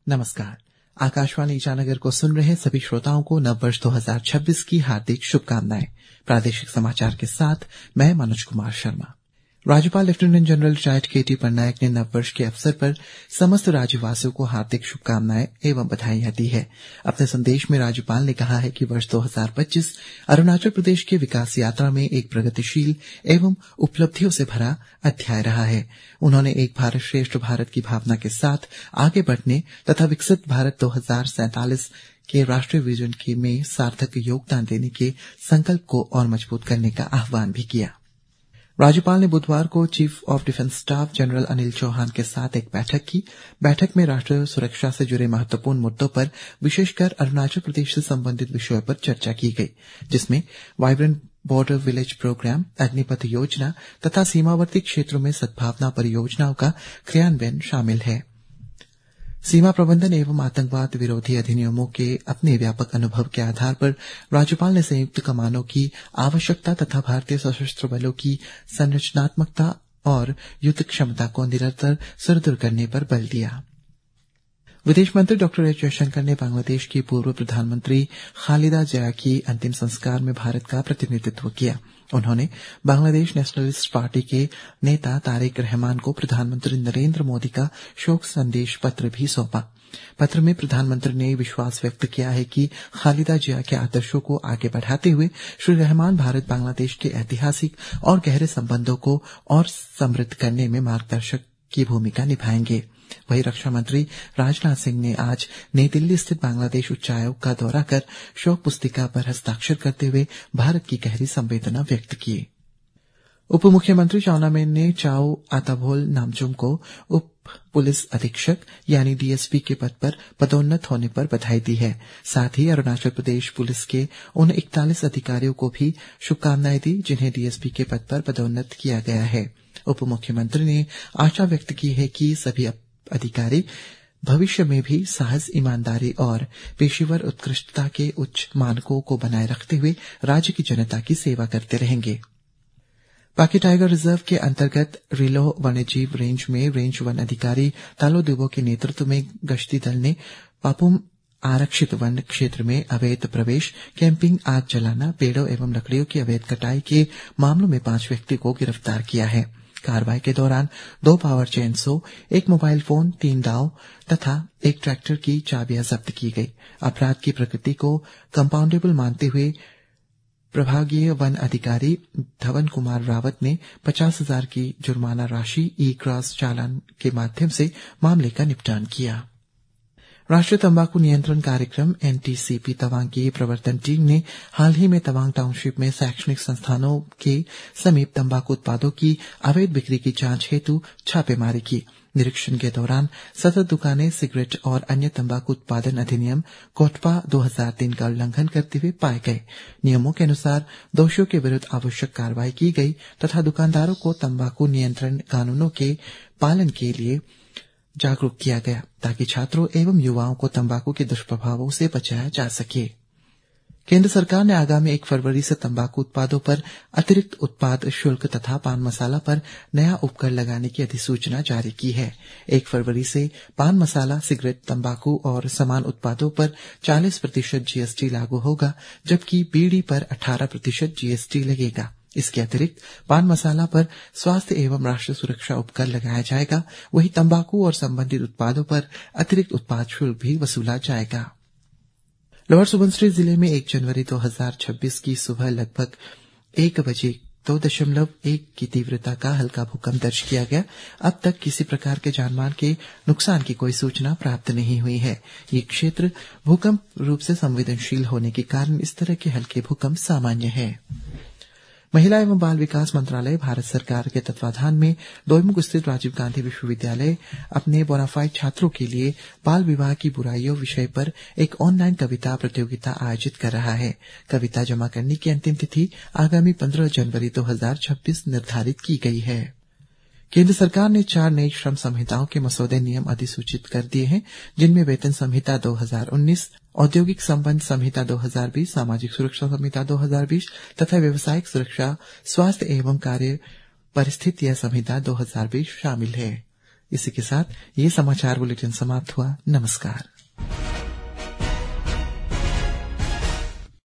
नमस्कार। आकाशवाणी ईटानगर को सुन रहे सभी श्रोताओं को नववर्ष 2026 की हार्दिक शुभकामनाएं। प्रादेशिक समाचार के साथ मैं मनोज कुमार शर्मा। राज्यपाल lieutenant general retired KT Patnaik ने नववर्ष के अवसर पर समस्त राज्यवासियों को हार्दिक शुभकामनाएं एवं बधाइयां दी है। अपने संदेश में राज्यपाल ने कहा है कि वर्ष 2025 अरुणाचल प्रदेश की विकास यात्रा में एक प्रगतिशील एवं उपलब्धियों से भरा अध्याय रहा है। उन्होंने एक भारत श्रेष्ठ भारत की भावना के साथ आगे बढ़ने तथा विकसित भारत 2047 के राष्ट्रीय विजन में सार्थक योगदान देने के संकल्प को और मजबूत करने का आह्वान भी किया। राज्यपाल ने बुधवार को chief of defence staff general Anil Chauhan के साथ एक बैठक की। बैठक में राष्ट्रीय सुरक्षा से जुड़े महत्वपूर्ण मुद्दों पर विशेषकर अरुणाचल प्रदेश से संबंधित विषयों पर चर्चा की गई, जिसमें vibrant border village programme, Agnipath योजना तथा सीमावर्ती क्षेत्रों में सद्भावना परियोजनाओं का क्रियान्वयन शामिल है। सीमा प्रबंधन एवं आतंकवाद विरोधी अधिनियमों के अपने व्यापक अनुभव के आधार पर राज्यपाल ने संयुक्त कमानों की आवश्यकता तथा भारतीय सशस्त्र बलों की संरचनात्मकता और युद्ध क्षमता को निरंतर सुदृढ़ करने पर बल दिया। विदेश मंत्री डॉक्टर एस जयशंकर ने बांग्लादेश की पूर्व प्रधानमंत्री खालिदा जिया की अंतिम संस्कार में भारत का प्रतिनिधित्व किया। उन्होंने बांग्लादेश नेशनलिस्ट पार्टी के नेता तारिक रहमान को प्रधानमंत्री नरेंद्र मोदी का शोक संदेश पत्र भी सौंपा। पत्र में प्रधानमंत्री ने विश्वास व्यक्त किया है कि खालिदा जिया के आदर्शों को आगे बढ़ाते हुए श्री रहमान भारत बांग्लादेश के ऐतिहासिक और गहरे संबंधों को और समृद्ध करने में मार्गदर्शक की भूमिका निभाएंगे। वहीं रक्षा मंत्री राजनाथ सिंह ने आज नई दिल्ली स्थित बांग्लादेश उच्चायोग का दौरा कर शोक पुस्तिका पर हस्ताक्षर करते हुए भारत की गहरी संवेदना व्यक्त की। उप मुख्यमंत्री चाउना मेन ने चाओ आताभोल नामचुम को उप पुलिस अधीक्षक यानी डीएसपी के पद पर पदोन्नत होने पर बधाई दी है। साथ ही अरुणाचल प्रदेश पुलिस के उन 41 अधिकारियों को भी शुभकामनाएं दी जिन्हें डीएसपी के पद पर पदोन्नत किया गया है। उप मुख्यमंत्री ने आशा व्यक्त की है कि सभी अधिकारी भविष्य में भी साहस, ईमानदारी और पेशेवर उत्कृष्टता के उच्च मानकों को बनाए रखते हुए राज्य की जनता की सेवा करते रहेंगे। पाकी टाइगर रिजर्व के अंतर्गत रिलो वन्यजीव रेंज में रेंज वन अधिकारी तालो दुबो के नेतृत्व में गश्ती दल ने पापुम आरक्षित वन क्षेत्र में अवैध प्रवेश, कैंपिंग, आग जलाना, पेड़ों एवं लकड़ियों की अवैध कटाई के मामलों में 5 व्यक्ति को गिरफ्तार किया है। कार्रवाई के दौरान 2 पावर चेनसो, 1 मोबाइल फोन, 3 दाव तथा 1 ट्रैक्टर की चाबियां जब्त की गई। अपराध की प्रकृति को कंपाउंडेबल मानते हुए प्रभागीय वन अधिकारी धवन कुमार रावत ने 50,000 की जुर्माना राशि ई क्रॉस चालान के माध्यम से मामले का निपटान किया। राष्ट्रीय तंबाकू नियंत्रण कार्यक्रम एनटीसीपी तवांग की प्रवर्तन टीम ने हाल ही में तवांग टाउनशिप में शैक्षणिक संस्थानों के समीप तंबाकू उत्पादों की अवैध बिक्री की जांच हेतु छापेमारी की। निरीक्षण के दौरान 7 दुकानें सिगरेट और अन्य तंबाकू उत्पादन अधिनियम कोटपा 2003 का उल्लंघन करते हुए पाए गए। नियमों के अनुसार दोषियों के विरुद्ध आवश्यक कार्रवाई की गई तथा दुकानदारों को तंबाकू नियंत्रण कानूनों के पालन के लिए जागरूक किया गया ताकि छात्रों एवं युवाओं को तंबाकू के दुष्प्रभावों से बचाया जा सके। केंद्र सरकार ने आगामी 1 फरवरी से तंबाकू उत्पादों पर अतिरिक्त उत्पाद शुल्क तथा पान मसाला पर नया उपकर लगाने की अधिसूचना जारी की है। 1 फरवरी से पान मसाला, सिगरेट, तंबाकू और समान उत्पादों पर 40% जीएसटी लागू होगा, जबकि बीड़ी पर 18% जीएसटी लगेगा। इसके अतिरिक्त पान मसाला पर स्वास्थ्य एवं राष्ट्रीय सुरक्षा उपकर लगाया जाएगा। वहीं तंबाकू और संबंधित उत्पादों पर अतिरिक्त उत्पाद शुल्क भी वसूला जाएगा। लोअर सुबनसिरी जिले में 1 जनवरी 2026 की सुबह लगभग 1 बजे 2.1 की तीव्रता का हल्का भूकंप दर्ज किया गया। अब तक किसी प्रकार के जानमाल के नुकसान की कोई सूचना प्राप्त नहीं हुई है। ये क्षेत्र भूकंप रूप से संवेदनशील होने के कारण इस तरह के हल्के भूकंप सामान्य है। महिला एवं बाल विकास मंत्रालय भारत सरकार के तत्वाधान में दोईमुख स्थित राजीव गांधी विश्वविद्यालय अपने बोनाफाइड छात्रों के लिए बाल विवाह की बुराइयों विषय पर एक ऑनलाइन कविता प्रतियोगिता आयोजित कर रहा है। कविता जमा करने की अंतिम तिथि आगामी 15 जनवरी 2026 निर्धारित की गई है। केंद्र सरकार ने 4 नई श्रम संहिताओं के मसौदे नियम अधिसूचित कर दिए हैं, जिनमें वेतन संहिता 2019, औद्योगिक संबंध संहिता 2020, सामाजिक सुरक्षा संहिता 2020 तथा व्यावसायिक सुरक्षा, स्वास्थ्य एवं कार्य परिस्थितियां संहिता 2020 शामिल है। इसी के साथ ये समाचार बुलेटिन समाप्त हुआ। नमस्कार।